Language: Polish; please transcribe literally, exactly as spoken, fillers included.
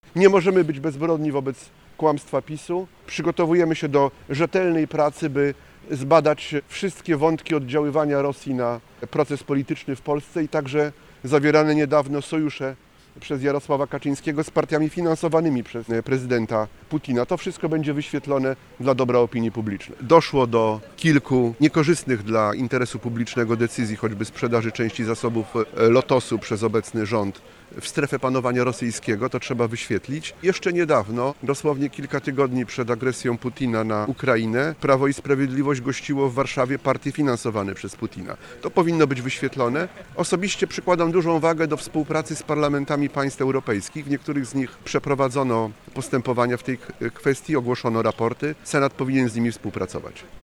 Nie możemy być bezbronni wobec kłamstwa PiSu. Przygotowujemy się do rzetelnej pracy, by zbadać wszystkie wątki oddziaływania Rosji na proces polityczny w Polsce i także zawierane niedawno sojusze przez Jarosława Kaczyńskiego z partiami finansowanymi przez prezydenta Putina. To wszystko będzie wyświetlone dla dobra opinii publicznej. Doszło do kilku niekorzystnych dla interesu publicznego decyzji, choćby sprzedaży części zasobów Lotosu przez obecny rząd w strefę panowania rosyjskiego, to trzeba wyświetlić. Jeszcze niedawno, dosłownie kilka tygodni przed agresją Putina na Ukrainę, Prawo i Sprawiedliwość gościło w Warszawie partie finansowane przez Putina. To powinno być wyświetlone. Osobiście przykładam dużą wagę do współpracy z parlamentami państw europejskich. W niektórych z nich przeprowadzono postępowania w tej kwestii, ogłoszono raporty. Senat powinien z nimi współpracować.